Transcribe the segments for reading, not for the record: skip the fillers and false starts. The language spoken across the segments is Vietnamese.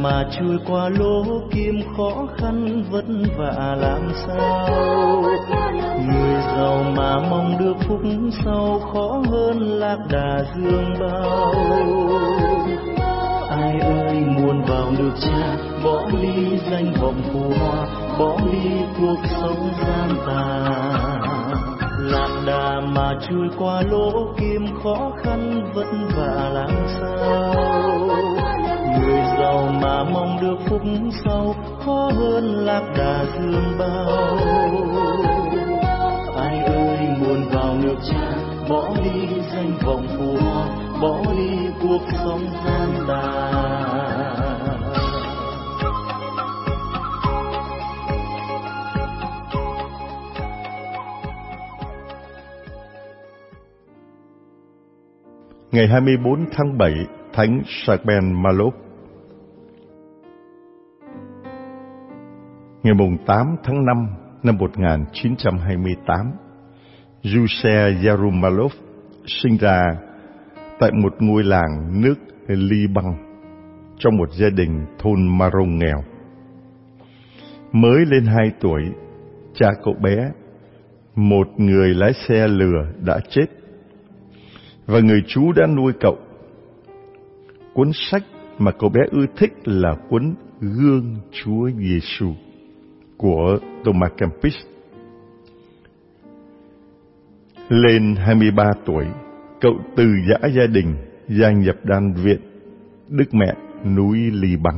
mà trôi qua lỗ kim khó khăn vất vả làm sao. Người giàu mà mong được phúc sau khó hơn lạc đà dương bao. Ai ơi muốn vào nước Cha, bỏ đi danh vọng phù hoa, bỏ đi cuộc sống gian tà. Lạc đà mà trôi qua lỗ kim khó khăn vất vả làm sao. Người giàu mà mong được phúc sau khó hơn lạc đà dương bao. Ai ơi muốn vào nước Cha, bỏ đi danh vọng phù hoa, bỏ đi cuộc sống gian tà. Ngày 24 tháng 7, Thánh Sarben Malop. Ngày 8 tháng 5 năm 1928, Giuse Yarumalov sinh ra tại một ngôi làng nước Liban trong một gia đình thôn Marong nghèo. Mới lên 2 tuổi, cha cậu bé, một người lái xe lừa, đã chết và người chú đã nuôi cậu. Cuốn sách mà cậu bé ưa thích là cuốn Gương Chúa Giêsu của Thomas Kempis. Lên 23 tuổi, cậu từ giã gia đình gia nhập đan viện Đức Mẹ núi Liban.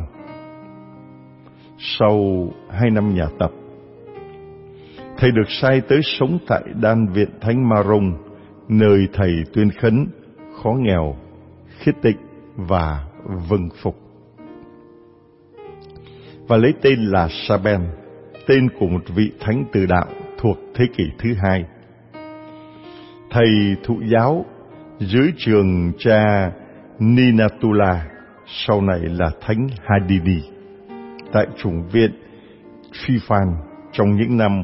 Sau 2 năm nhà tập, thầy được sai tới sống tại đan viện Thánh Marong, nơi thầy tuyên khấn khó nghèo, khiết tịnh và vâng phục, và lấy tên là Sarben, tên của một vị thánh từ đạo thuộc thế kỷ thứ 2. Thầy thụ giáo dưới trường cha Ninatula, sau này là Thánh Hadidi, tại chủng viện Phifan trong những năm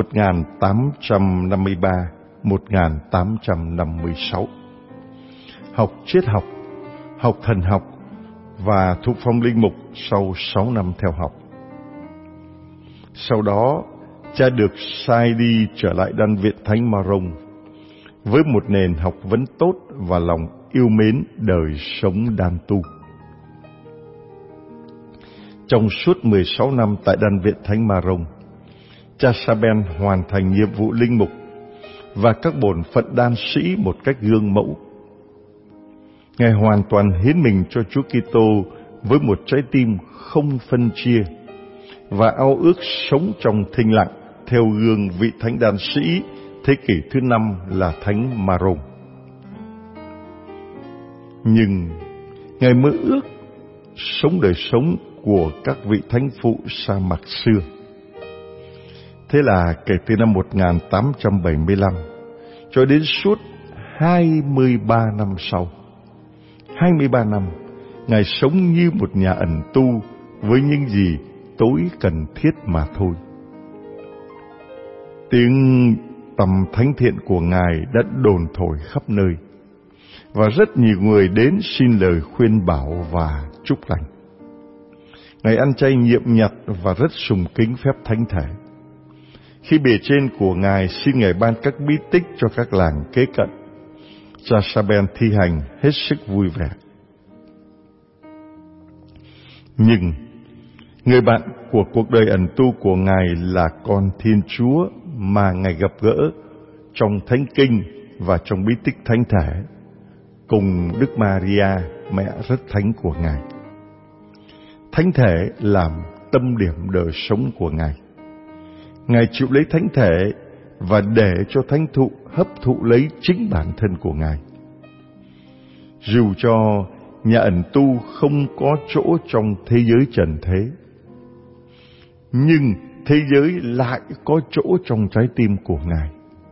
1853-1856. Học triết học, học thần học và thụ phong linh mục sau 6 năm theo học. Sau đó, cha được sai đi trở lại đan viện Thánh Marong với một nền học vấn tốt và lòng yêu mến đời sống đan tu. Trong suốt 16 năm tại đan viện Thánh Marong, cha Sarben hoàn thành nhiệm vụ linh mục và các bổn phận đan sĩ một cách gương mẫu. Ngài hoàn toàn hiến mình cho Chúa Kitô với một trái tim không phân chia và ao ước sống trong thinh lặng theo gương vị thánh đan sĩ thế kỷ thứ 5 là Thánh Marong. Nhưng Ngài mơ ước sống đời sống của các vị thánh phụ sa mạc xưa. Thế là kể từ năm 1875 cho đến suốt 23 năm sau, 23 năm, Ngài sống như một nhà ẩn tu với những gì tối cần thiết mà thôi. Tiếng tầm thánh thiện của Ngài đã đồn thổi khắp nơi, và rất nhiều người đến xin lời khuyên bảo và chúc lành. Ngài ăn chay nhiệm nhặt và rất sùng kính phép thánh thể. Khi bề trên của Ngài xin Ngài ban các bí tích cho các làng kế cận, cha Sarben thi hành hết sức vui vẻ. Nhưng người bạn của cuộc đời ẩn tu của Ngài là con Thiên Chúa mà Ngài gặp gỡ trong Thánh Kinh và trong bí tích thánh thể, cùng Đức Maria, mẹ rất thánh của Ngài. Thánh thể làm tâm điểm đời sống của Ngài. Ngài chịu lấy thánh thể và để cho thánh thụ hấp thụ lấy chính bản thân của Ngài. Dù cho nhà ẩn tu không có chỗ trong thế giới trần thế, nhưng thế giới lại có chỗ trong trái tim của Ngài.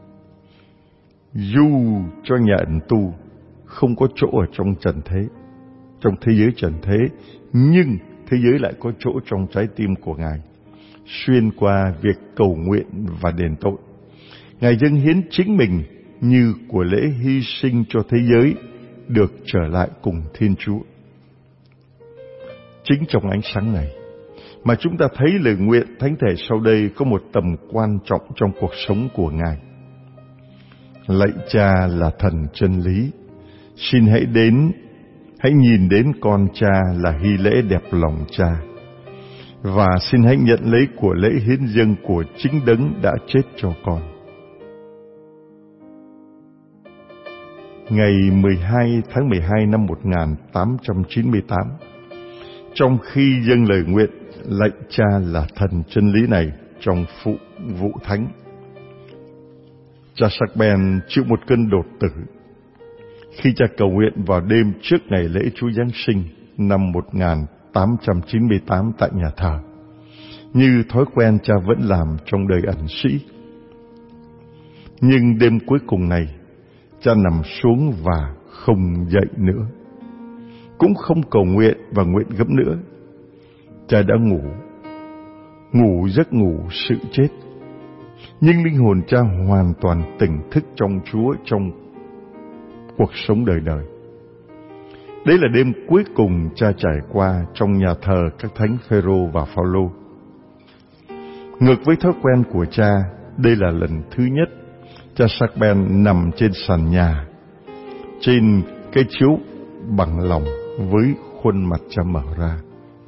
Dù cho nhà ẩn tu không có chỗ ở trong trần thế, trong thế giới trần thế, nhưng thế giới lại có chỗ trong trái tim của Ngài. Xuyên qua việc cầu nguyện và đền tội, Ngài dâng hiến chính mình như của lễ hy sinh cho thế giới được trở lại cùng Thiên Chúa. Chính trong ánh sáng này mà chúng ta thấy lời nguyện thánh thể sau đây có một tầm quan trọng trong cuộc sống của Ngài. Lạy Cha là thần chân lý, xin hãy nhìn đến con Cha là hy lễ đẹp lòng Cha, và xin hãy nhận lấy của lễ hiến dâng của chính Đấng đã chết cho con. Ngày 12 tháng 12 năm 1898, trong khi dâng lời nguyện lạy Cha là thần chân lý này trong phụ vụ thánh, cha Sacben chịu một cơn đột tử khi cha cầu nguyện vào đêm trước ngày lễ Chúa Giáng sinh năm 1898 tại nhà thờ, như thói quen cha vẫn làm trong đời ẩn sĩ. Nhưng đêm cuối cùng này, cha nằm xuống và không dậy nữa, cũng không cầu nguyện và nguyện gấp nữa. Cha đã ngủ giấc ngủ sự chết, nhưng linh hồn cha hoàn toàn tỉnh thức trong Chúa trong cuộc sống đời đời. Đấy là đêm cuối cùng cha trải qua trong nhà thờ các thánh Phêrô và Phaolô. Ngược với thói quen của cha, đây là lần thứ nhất cha Sacben nằm trên sàn nhà, trên cái chiếu bằng lòng với khuôn mặt cha mở ra.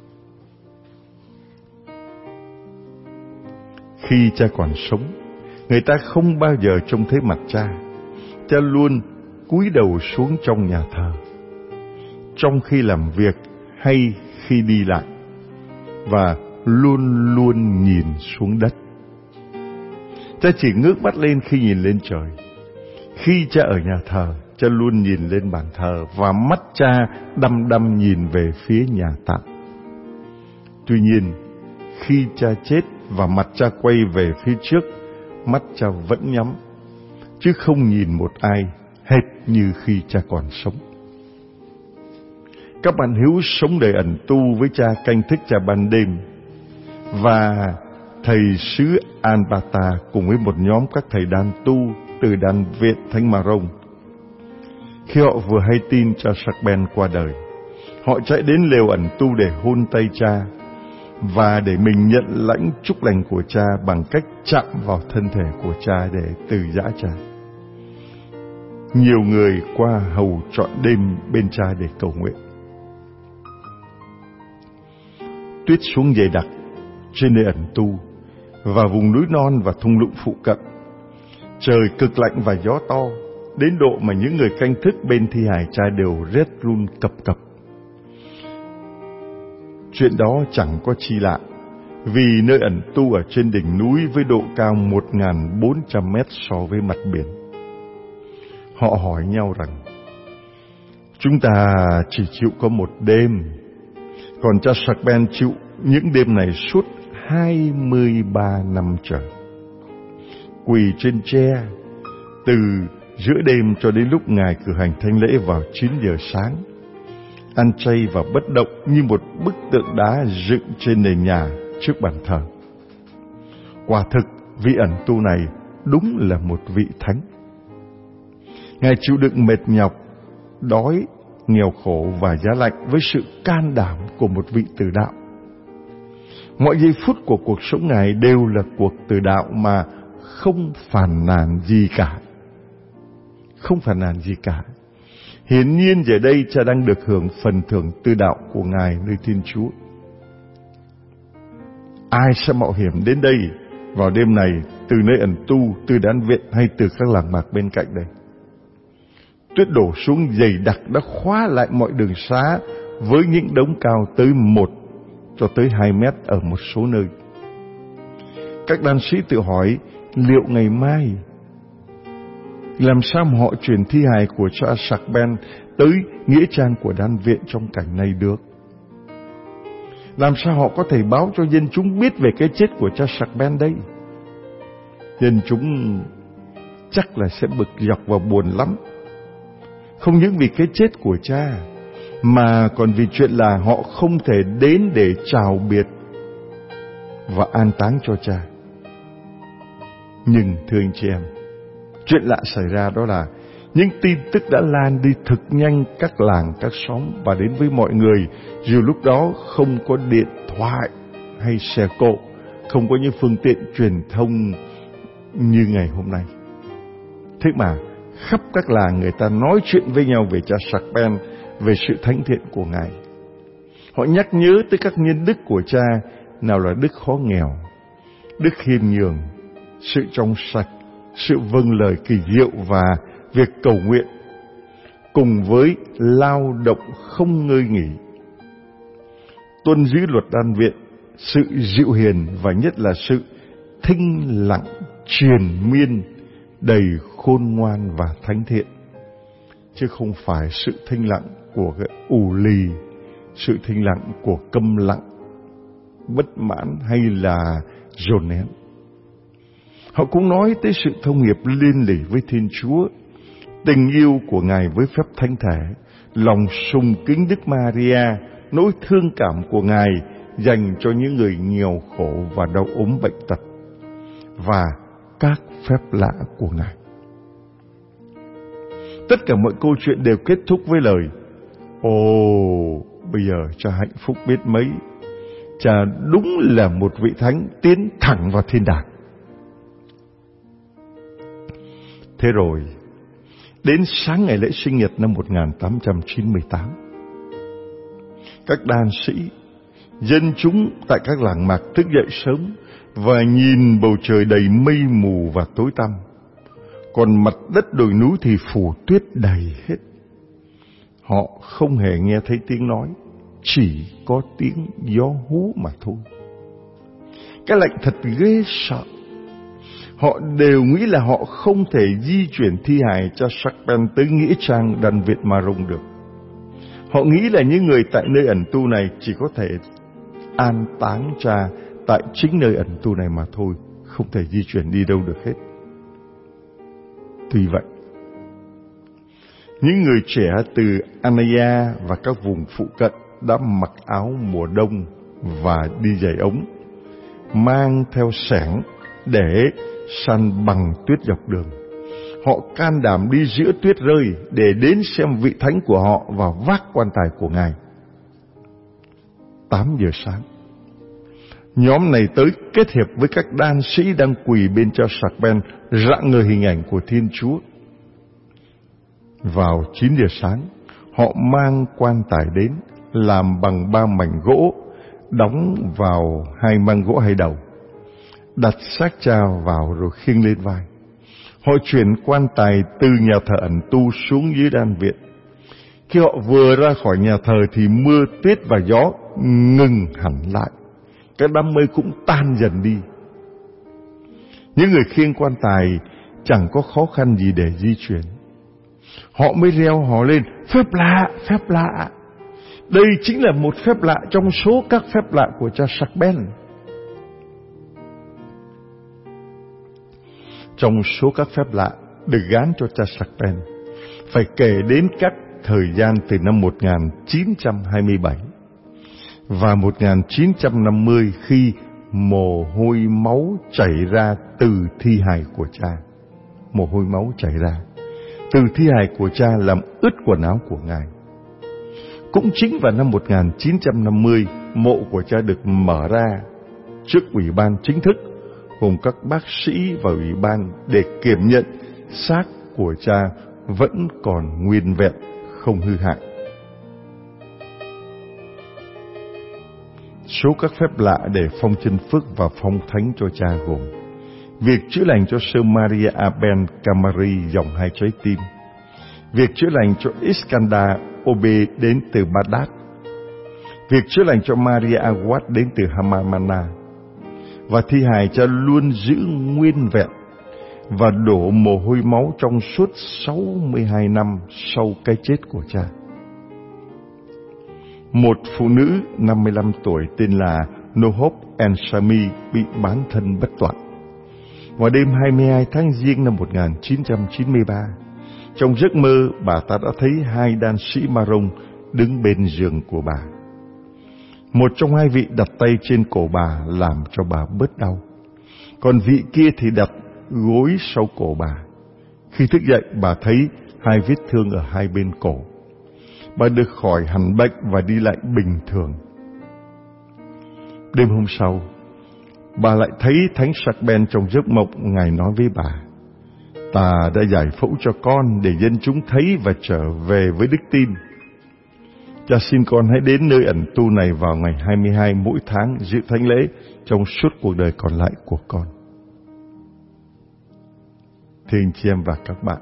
Khi cha còn sống, người ta không bao giờ trông thấy mặt cha. Cha luôn cúi đầu xuống trong nhà thờ, trong khi làm việc hay khi đi lại, và luôn luôn nhìn xuống đất. Cha chỉ ngước mắt lên khi nhìn lên trời. Khi cha ở nhà thờ, cha luôn nhìn lên bàn thờ, và mắt cha đăm đăm nhìn về phía nhà tạm. Tuy nhiên, khi cha chết và mặt cha quay về phía trước, mắt cha vẫn nhắm, chứ không nhìn một ai, hệt như khi cha còn sống. Các bạn hữu sống đời ẩn tu với cha canh thức cha ban đêm, và thầy xứ Anbata cùng với một nhóm các thầy đàn tu từ đàn viện Thánh Marông. Khi họ vừa hay tin cha Sacben qua đời, họ chạy đến lều ẩn tu để hôn tay cha và để mình nhận lãnh chúc lành của cha bằng cách chạm vào thân thể của cha để từ giã cha. Nhiều người qua hầu trọn đêm bên cha để cầu nguyện. Tuyết xuống dày đặc trên nơi ẩn tu và vùng núi non và thung lũng phụ cận. Trời cực lạnh và gió to, đến độ mà những người canh thức bên thi hài cha đều rét run cập cập. Chuyện đó chẳng có chi lạ, vì nơi ẩn tu ở trên đỉnh núi với độ cao 1.400 mét so với mặt biển. Họ hỏi nhau rằng, chúng ta chỉ chịu có một đêm, còn cha Sacben chịu những đêm này suốt 23 năm trời. Quỳ trên tre từ giữa đêm cho đến lúc Ngài cử hành thánh lễ vào 9 giờ sáng, ăn chay và bất động như một bức tượng đá dựng trên nền nhà trước bàn thờ. Quả thực, vị ẩn tu này đúng là một vị thánh. Ngài chịu đựng mệt nhọc, đói, nghèo khổ và giá lạnh với sự can đảm của một vị tử đạo. Mọi giây phút của cuộc sống Ngài đều là cuộc tử đạo mà không phàn nàn gì cả. Không phàn nàn gì cả. Hiển nhiên giờ đây cha đang được hưởng phần thưởng tử đạo của Ngài nơi Thiên Chúa. Ai sẽ mạo hiểm đến đây vào đêm này từ nơi ẩn tu, từ đan viện hay từ các làng mạc bên cạnh đây? Tuyết đổ xuống dày đặc đã khóa lại mọi đường xá với những đống cao tới 1 cho tới 2 mét ở một số nơi. Các đan sĩ tự hỏi liệu ngày mai làm sao mà họ chuyển thi hài của cha Sacben tới nghĩa trang của đan viện trong cảnh này được? Làm sao họ có thể báo cho dân chúng biết về cái chết của cha Sacben đây? Dân chúng chắc là sẽ bực dọc và buồn lắm. Không những vì cái chết của cha, mà còn vì chuyện là họ không thể đến để chào biệt và an táng cho cha. Nhưng thưa anh chị em, chuyện lạ xảy ra đó là Những tin tức đã lan đi thực nhanh các làng, các xóm và đến với mọi người, dù lúc đó không có điện thoại hay xe cộ, không có những phương tiện truyền thông như ngày hôm nay. Thế mà khắp các làng người ta nói chuyện với nhau về cha Sharpen, về sự thánh thiện của Ngài. Họ nhắc nhớ tới các nhân đức của cha, nào là đức khó nghèo, đức khiêm nhường, sự trong sạch, sự vâng lời kỳ diệu và việc cầu nguyện, cùng với lao động không ngơi nghỉ, tuân giữ luật đan viện, sự dịu hiền và nhất là sự thinh lặng triền miên, đầy khôn ngoan và thánh thiện, chứ không phải sự thinh lặng của cái ù lì, sự thinh lặng của câm lặng, bất mãn hay là dồn nén. Họ cũng nói tới sự thông hiệp liên lỉ với Thiên Chúa, tình yêu của Ngài với phép thánh thể, lòng sùng kính Đức Maria, nỗi thương cảm của Ngài dành cho những người nghèo khổ và đau ốm bệnh tật, và các phép lạ của Ngài. Tất cả mọi câu chuyện đều kết thúc với lời: ồ, bây giờ cha hạnh phúc biết mấy, cha đúng là một vị thánh tiến thẳng vào thiên đàng. Thế rồi, đến sáng ngày lễ sinh nhật năm 1898, các đan sĩ, dân chúng tại các làng mạc thức dậy sớm và nhìn bầu trời đầy mây mù và tối tăm, còn mặt đất đồi núi thì phủ tuyết đầy hết. Họ không hề nghe thấy tiếng nói, chỉ có tiếng gió hú mà thôi. Cái lạnh thật ghê sợ. Họ đều nghĩ là họ không thể di chuyển thi hài cha Sharpen tới nghĩa trang đàn Việt Marong được. Họ nghĩ là những người tại nơi ẩn tu này chỉ có thể an táng cha tại chính nơi ẩn tu này mà thôi, không thể di chuyển đi đâu được hết. Tuy vậy, những người trẻ từ Anaya và các vùng phụ cận đã mặc áo mùa đông và đi giày ống, mang theo xẻng để săn bằng tuyết dọc đường. Họ can đảm đi giữa tuyết rơi để đến xem vị thánh của họ và vác quan tài của Ngài. 8 giờ sáng, nhóm này tới kết hiệp với các đan sĩ đang quỳ bên cha Sharpen, rạng ngời hình ảnh của Thiên Chúa. Vào 9 giờ sáng, họ mang quan tài đến, làm bằng 3 mảnh gỗ, đóng vào 2 măng gỗ hai đầu, đặt xác cha vào rồi khiêng lên vai. Họ chuyển quan tài từ nhà thờ ẩn tu xuống dưới đan viện. Khi họ vừa ra khỏi nhà thờ thì mưa tuyết và gió ngừng hẳn lại, các đám mây cũng tan dần đi. Những người khiêng quan tài chẳng có khó khăn gì để di chuyển. Họ mới reo hò lên: phép lạ, phép lạ. Đây chính là một phép lạ trong số các phép lạ của cha Sharpen. Trong số các phép lạ được gán cho cha Sharpen, phải kể đến các thời gian từ năm 1927 và 1950, khi mồ hôi máu chảy ra từ thi hài của cha. Mồ hôi máu chảy ra từ thi hài của cha làm ướt quần áo của Ngài. Cũng chính vào năm 1950, mộ của cha được mở ra trước ủy ban chính thức, gồm các bác sĩ và ủy ban, để kiểm nhận xác của cha vẫn còn nguyên vẹn, không hư hại. Số các phép lạ để phong chân phước và phong thánh cho cha gồm: việc chữa lành cho Sơ Maria Aben Camari dòng 2 trái tim, việc chữa lành cho Iskandar Obe đến từ Baghdad, việc chữa lành cho Maria Awad đến từ Hamamana, và thi hài cha luôn giữ nguyên vẹn và đổ mồ hôi máu trong suốt 62 năm sau cái chết của cha. Một phụ nữ 55 tuổi tên là Nohop Ensami bị bán thân bất toại. Vào đêm 22 tháng Giêng năm 1993, trong giấc mơ, bà ta đã thấy 2 đan sĩ Marong đứng bên giường của bà. Một trong 2 vị đặt tay trên cổ bà làm cho bà bớt đau, còn vị kia thì đặt gối sau cổ bà. Khi thức dậy, bà thấy 2 vết thương ở 2 bên cổ. Bà được khỏi hẳn bệnh và đi lại bình thường. Đêm hôm sau, bà lại thấy Thánh Sacben trong giấc mộng. Ngài nói với bà: ta đã giải phẫu cho con để dân chúng thấy và trở về với đức tin. Cha xin con hãy đến nơi ẩn tu này vào ngày 22 mỗi tháng, dự thánh lễ trong suốt cuộc đời còn lại của con. Thưa anh chị em và các bạn,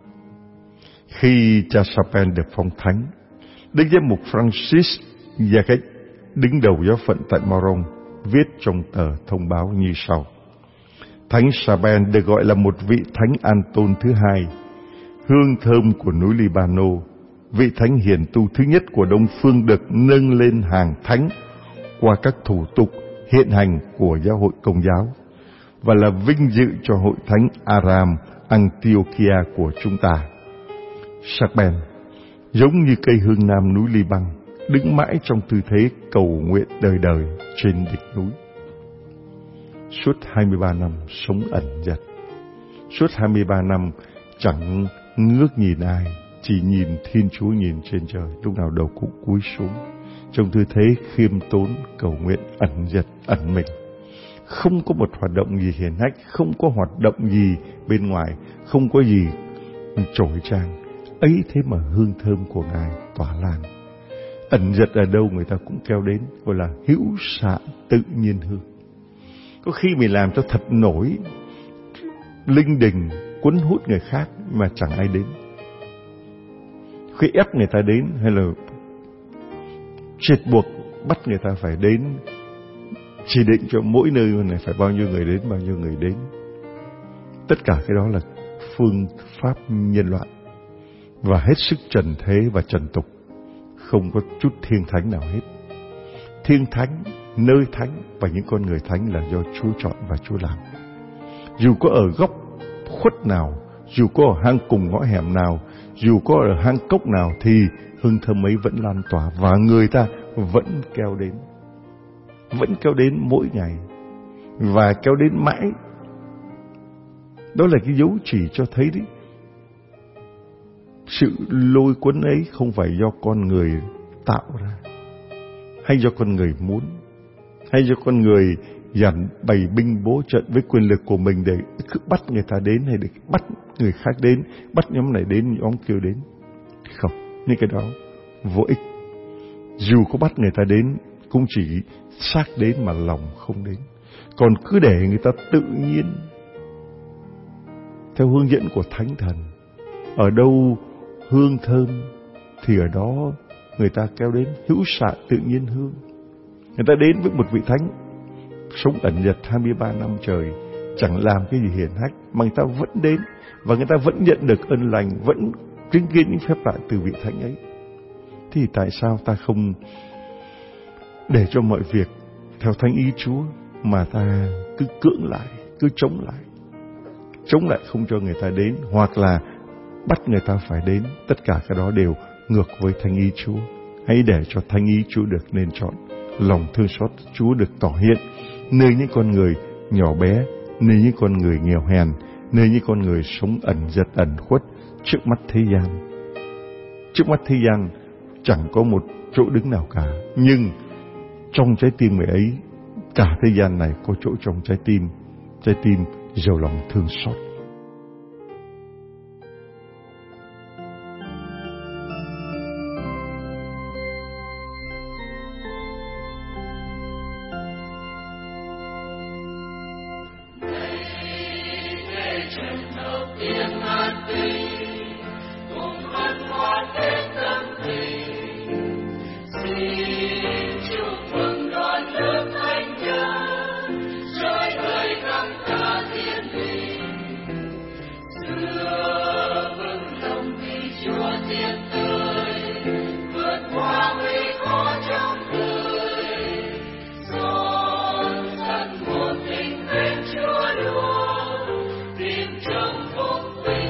khi cha Sacben được phong thánh, Đức Giám mục Francis Jacques đứng đầu giáo phận tại Morong viết trong tờ thông báo như sau: Thánh Sacben được gọi là một vị thánh An-tôn thứ hai, hương thơm của núi Libano, vị thánh hiền tu thứ nhất của Đông Phương, được nâng lên hàng thánh qua các thủ tục hiện hành của giáo hội Công giáo, và là vinh dự cho hội thánh Aram Antiochia của chúng ta. Sacben giống như cây hương nam núi Liban, đứng mãi trong tư thế cầu nguyện đời đời trên đỉnh núi. Suốt 23 năm sống ẩn dật, suốt 23 năm chẳng ngước nhìn ai, chỉ nhìn Thiên Chúa, nhìn trên trời, lúc nào đầu cũng cúi xuống, trong tư thế khiêm tốn cầu nguyện ẩn dật, ẩn mình. Không có một hoạt động gì hiển hách, không có hoạt động gì bên ngoài, không có gì chổi trang. Ấy thế mà hương thơm của Ngài tỏa lan. Ẩn dật ở đâu người ta cũng kéo đến, gọi là hữu xạ tự nhiên hương. Có khi mình làm cho thật nổi, linh đình, cuốn hút người khác mà chẳng ai đến. Khi ép người ta đến, hay là triệt buộc bắt người ta phải đến, chỉ định cho mỗi nơi này phải bao nhiêu người đến, bao nhiêu người đến. Tất cả cái đó là phương pháp nhân loại và hết sức trần thế và trần tục, không có chút thiêng thánh nào hết. Thiêng thánh, nơi thánh và những con người thánh là do Chúa chọn và Chúa làm. Dù có ở góc khuất nào, dù có ở hang cùng ngõ hẻm nào, dù có ở hang cốc nào, thì hương thơm ấy vẫn lan tỏa và người ta vẫn kéo đến mỗi ngày và kéo đến mãi. Đó là cái dấu chỉ cho thấy đấy, sự lôi cuốn ấy không phải do con người tạo ra, hay do con người muốn, hay do con người dàn bày binh bố trận với quyền lực của mình để cứ bắt người ta đến, hay để bắt người khác đến, bắt nhóm này đến, nhóm kia đến. Không, những cái đó vô ích. Dù có bắt người ta đến cũng chỉ xác đến mà lòng không đến. Còn cứ để người ta tự nhiên theo hướng dẫn của Thánh Thần, ở đâu hương thơm thì ở đó người ta kéo đến, hữu xạ tự nhiên hương. Người ta đến với một vị thánh sống ẩn dật 23 năm trời, chẳng làm cái gì hiển hách, mà người ta vẫn đến và người ta vẫn nhận được ân lành, vẫn chứng kiến những phép lạ từ vị thánh ấy. Thì tại sao ta không để cho mọi việc theo thánh ý Chúa mà ta cứ cưỡng lại, cứ chống lại không cho người ta đến, hoặc là bắt người ta phải đến? Tất cả cái đó đều ngược với thánh ý Chúa. Hãy để cho thánh ý Chúa được nên chọn, lòng thương xót Chúa được tỏ hiện nơi những con người nhỏ bé, nơi những con người nghèo hèn, nơi những con người sống ẩn dật ẩn khuất trước mắt thế gian. Trước mắt thế gian chẳng có một chỗ đứng nào cả, nhưng trong trái tim người ấy, cả thế gian này có chỗ trong trái tim giàu lòng thương xót. Chúa luôn tìm trong phúc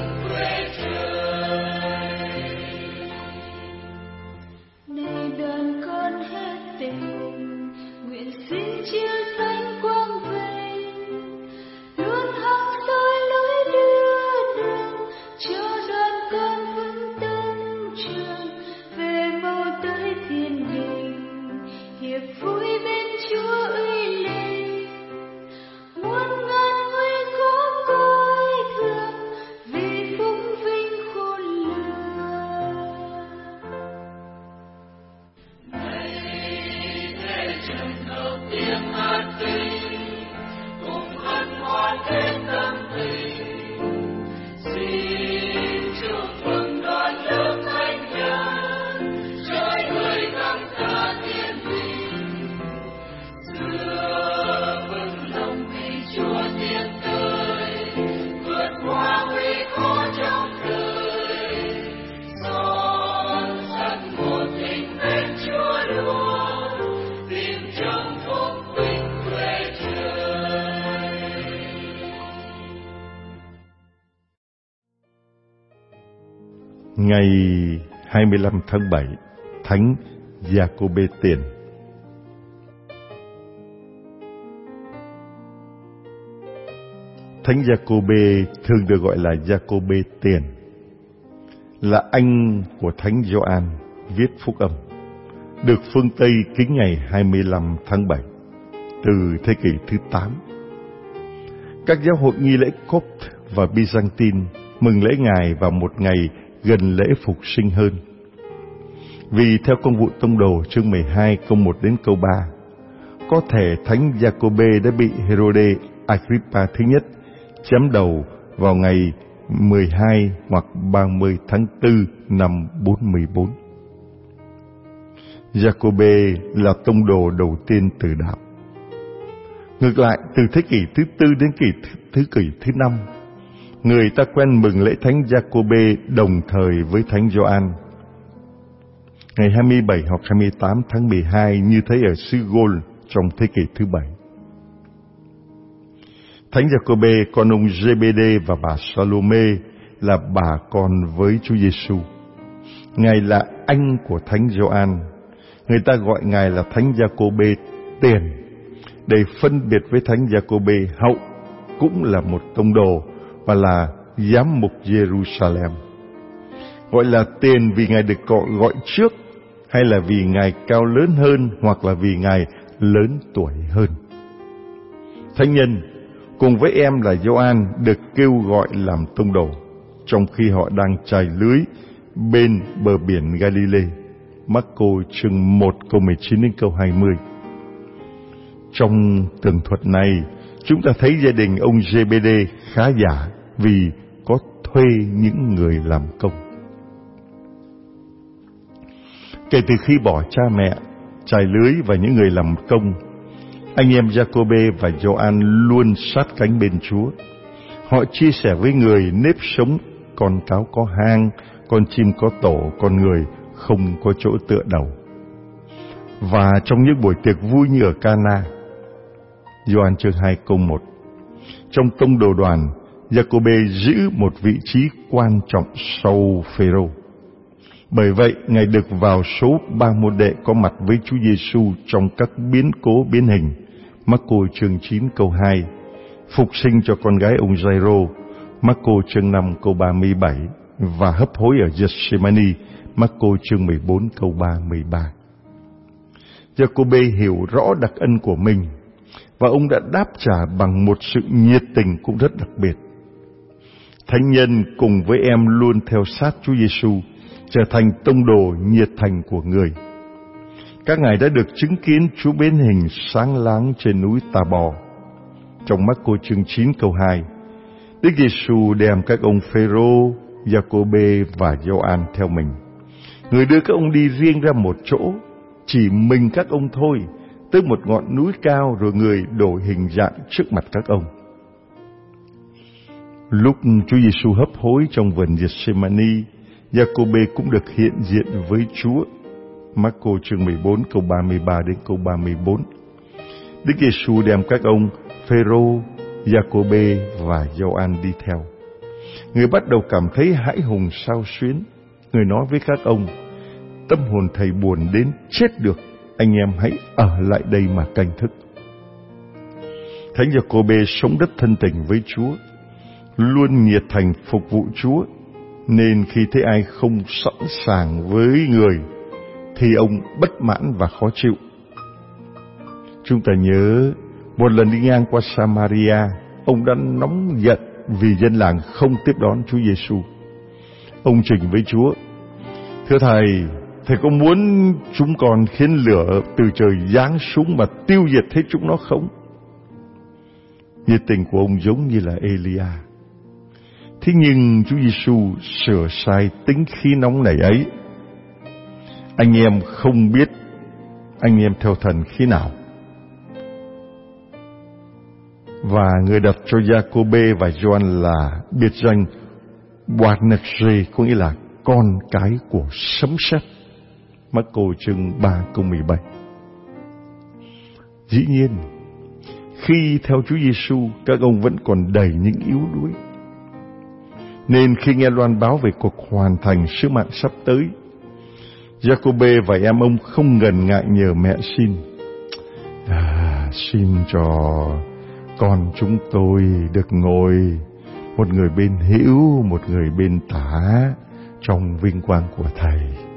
Ngày 25 tháng 7, Thánh Giacôbê Tiền. Thánh Giacôbê thường được gọi là Giacôbê Tiền, là anh của Thánh Gioan viết phúc âm, được phương Tây kính ngày 25 tháng 7 từ thế kỷ thứ 8. Các giáo hội nghi lễ Copт và Byzantine mừng lễ Ngài vào một ngày gần lễ phục sinh hơn. Vì theo công vụ tông đồ chương 12 câu 1 đến câu 3, có thể Thánh Giacôbê đã bị Herode Agrippa thứ nhất chém đầu vào ngày 12 hoặc 30 tháng 4 năm 44. Giacôbê là tông đồ đầu tiên từ đạo. Ngược lại, từ thế kỷ thứ 4 đến thế kỷ thứ 5, người ta quen mừng lễ Thánh Giacôbê đồng thời với Thánh Gioan. Ngày 27 hoặc 28 tháng 12 như thấy ở xứ Gôn trong thế kỷ thứ 7. Thánh Giacôbê, con ông Zebede và bà Salome, là bà con với Chúa Giêsu. Ngài là anh của Thánh Gioan. Người ta gọi Ngài là Thánh Giacôbê Tiền để phân biệt với Thánh Giacôbê Hậu, cũng là một tông đồ và là giám mục Jerusalem. Gọi là Tiền vì Ngài được gọi trước, hay là vì Ngài cao lớn hơn, hoặc là vì Ngài lớn tuổi hơn. Thánh nhân cùng với em là Gioan được kêu gọi làm tông đồ trong khi họ đang chài lưới bên bờ biển Galilee. Marco chương 1 câu 19 đến câu 20. Trong tường thuật này, chúng ta thấy gia đình ông Zebede khá giả vì có thuê những người làm công. Kể từ khi bỏ cha mẹ, chài lưới và những người làm công, anh em Giacôbê và Gioan luôn sát cánh bên Chúa. Họ chia sẻ với người nếp sống con cáo có hang, con chim có tổ, con người không có chỗ tựa đầu. Và trong những buổi tiệc vui như ở Cana, Gioan chương 2 câu 1, trong tông đồ đoàn, Giacôbê giữ một vị trí quan trọng sau Phêrô. Bởi vậy, Ngài được vào số 3 môn đệ có mặt với Chúa Giêsu trong các biến cố biến hình. Marco chương 9 câu 2, phục sinh cho con gái ông Giai-rô. Marco chương 5 câu 37 và hấp hối ở Gethsemane. Marco chương 14 câu 3-13. Giacôbê hiểu rõ đặc ân của mình và ông đã đáp trả bằng một sự nhiệt tình cũng rất đặc biệt. Thánh nhân cùng với em luôn theo sát Chúa Giêsu, trở thành tông đồ nhiệt thành của người. Các ngài đã được chứng kiến Chúa biến hình sáng láng trên núi Tà-bò. Trong Marco chương 9 câu 2, Đức Giêsu đem các ông Phêrô, Giacôbê và Gioan theo mình. Người đưa các ông đi riêng ra một chỗ, chỉ mình các ông thôi, tới một ngọn núi cao, rồi người đổi hình dạng trước mặt các ông. Lúc Chúa Giêsu hấp hối trong vườn Gethsemane, Giacôbê cũng được hiện diện với Chúa. Marco chương 14 câu 33 đến câu 34. Đức Giêsu đem các ông Phêrô, Giacôbê và Gioan đi theo. Người bắt đầu cảm thấy hãi hùng xao xuyến. Người nói với các ông: tâm hồn thầy buồn đến chết được, anh em hãy ở lại đây mà canh thức. Thánh Giacôbê sống rất thân tình với Chúa, luôn nhiệt thành phục vụ Chúa, nên khi thấy ai không sẵn sàng với người thì ông bất mãn và khó chịu. Chúng ta nhớ một lần đi ngang qua Samaria, ông đã nóng giận vì dân làng không tiếp đón Chúa Giêsu. Ông trình với Chúa: thưa Thầy, Thầy có muốn chúng con khiến lửa từ trời giáng xuống mà tiêu diệt hết chúng nó không? Nhiệt tình của ông giống như là Elia. Thế nhưng Chúa Giêsu sửa sai tính khí nóng nảy ấy. Anh em không biết anh em theo thần khí nào. Và người đặt cho Giacôbê và Gioan là biệt danh Boanerges, có nghĩa là con cái của sấm sét. Marco chương 3 câu 17. Dĩ nhiên, khi theo Chúa Giêsu, các ông vẫn còn đầy những yếu đuối. Nên khi nghe loan báo về cuộc hoàn thành sứ mạng sắp tới, Giacôbê và em ông không ngần ngại nhờ mẹ xin. Xin cho con chúng tôi được ngồi một người bên hữu, một người bên tả trong vinh quang của Thầy.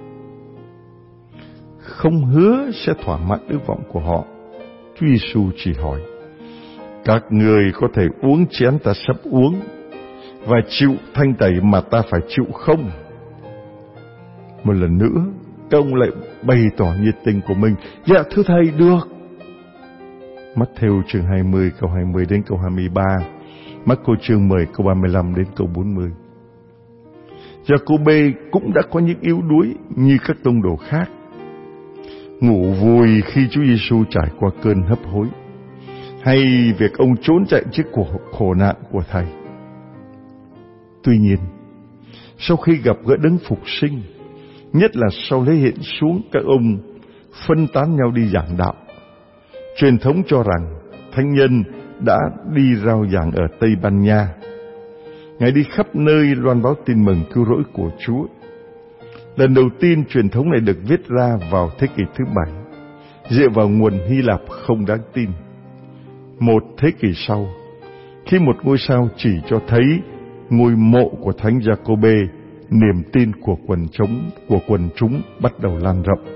Không hứa sẽ thỏa mãn ước vọng của họ, Chúa Giêsu chỉ hỏi: các người có thể uống chén ta sắp uống và chịu thanh tẩy mà ta phải chịu không? Một lần nữa, các ông lại bày tỏ nhiệt tình của mình. Dạ thưa Thầy, được. Matthew chương 20 câu 20 đến câu 23, Marco chương 10 câu 35 đến câu 40. Giacôbê cũng đã có những yếu đuối như các tông đồ khác. Ngủ vùi khi Chúa Giêsu trải qua cơn hấp hối, hay việc ông trốn chạy trước cuộc khổ nạn của Thầy. Tuy nhiên, sau khi gặp gỡ đấng phục sinh, nhất là sau lễ hiện xuống, các ông phân tán nhau đi giảng đạo. Truyền thống cho rằng thánh nhân đã đi rao giảng ở Tây Ban Nha. Ngài đi khắp nơi loan báo tin mừng cứu rỗi của Chúa. Lần đầu tiên truyền thống này được viết ra vào thế kỷ thứ 7, dựa vào nguồn Hy Lạp không đáng tin. Một thế kỷ sau, khi một ngôi sao chỉ cho thấy ngôi mộ của Thánh Giacôbê, niềm tin của quần chúng bắt đầu lan rộng.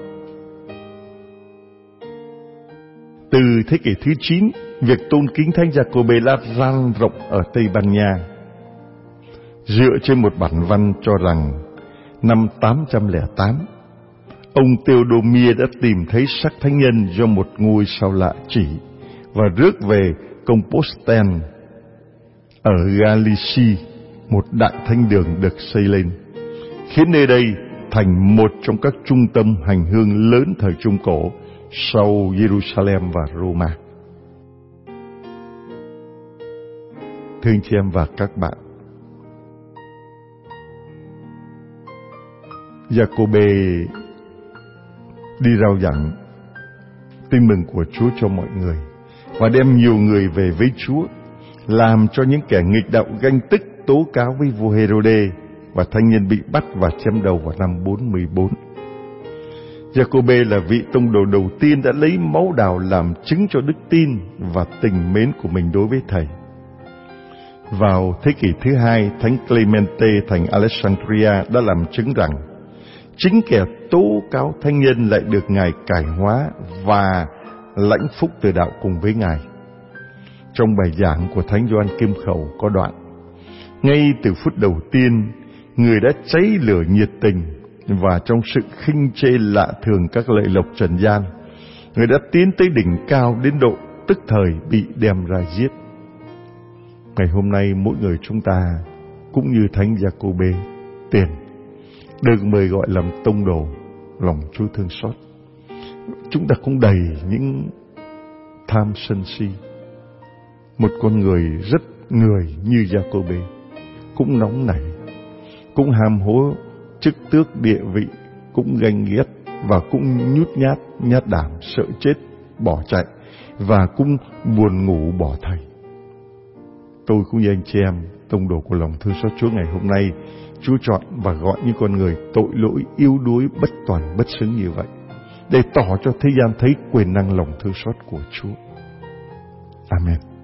Từ thế kỷ thứ 9, việc tôn kính Thánh Giacôbê đã lan rộng ở Tây Ban Nha. Dựa trên một bản văn cho rằng năm 808, ông Theodomir đã tìm thấy xác thánh nhân do một ngôi sao lạ chỉ và rước về Compostelle ở Galicia, một đại thánh đường được xây lên, khiến nơi đây thành một trong các trung tâm hành hương lớn thời Trung Cổ sau Jerusalem và Roma. Thưa anh chị em và các bạn, Giacôbê đi rao giảng tin mừng của Chúa cho mọi người và đem nhiều người về với Chúa, làm cho những kẻ nghịch đạo ganh tức tố cáo với vua Herode, và thánh nhân bị bắt và chém đầu vào năm 414. Giacôbê là vị tông đồ đầu tiên đã lấy máu đào làm chứng cho đức tin và tình mến của mình đối với Thầy. Vào thế kỷ thứ 2, Thánh Clemente thành Alexandria đã làm chứng rằng chính kẻ tố cáo thánh nhân lại được Ngài cải hóa và lãnh phúc từ đạo cùng với Ngài. Trong bài giảng của Thánh Gioan Kim Khẩu có đoạn: ngay từ phút đầu tiên, người đã cháy lửa nhiệt tình, và trong sự khinh chê lạ thường các lợi lộc trần gian, người đã tiến tới đỉnh cao đến độ tức thời bị đem ra giết. Ngày hôm nay mỗi người chúng ta cũng như Thánh Giacôbê tiền được mời gọi làm tông đồ lòng Chúa thương xót. Chúng ta cũng đầy những tham sân si. Một con người rất người như Giacôbê, cũng nóng nảy, cũng ham hố chức tước địa vị, cũng ganh ghét và cũng nhút nhát đảm, sợ chết, bỏ chạy, và cũng buồn ngủ bỏ Thầy. Tôi cũng như anh chị em, tông đồ của lòng thương xót Chúa ngày hôm nay, Chúa chọn và gọi những con người tội lỗi, yếu đuối, bất toàn, bất xứng như vậy, để tỏ cho thế gian thấy quyền năng lòng thương xót của Chúa. Amen.